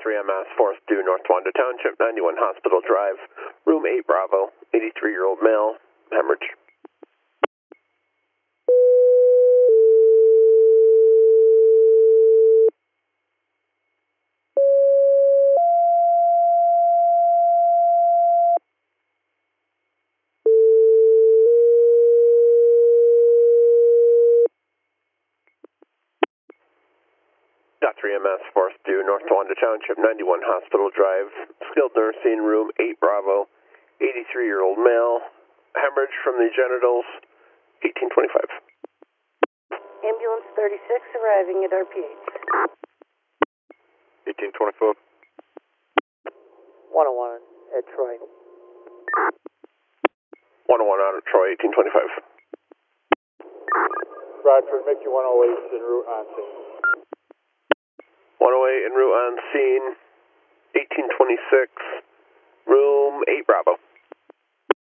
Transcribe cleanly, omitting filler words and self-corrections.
3MS, 4th due North Wanda Township, 91 Hospital Drive, room 8 Bravo, 83-year-old male, hemorrhage. Dot 3MS, 4th due North Wanda Township, 91 Hospital Drive, skilled nursing, room 8 Bravo, 83-year-old male, hemorrhage from the genitals, 1825. Ambulance 36 arriving at RPH. 1824. 101 at Troy. 101 out of Troy, 1825. Bradford, Mickey 108 en route on scene. 108 en route on scene, 1826, room 8 Bravo.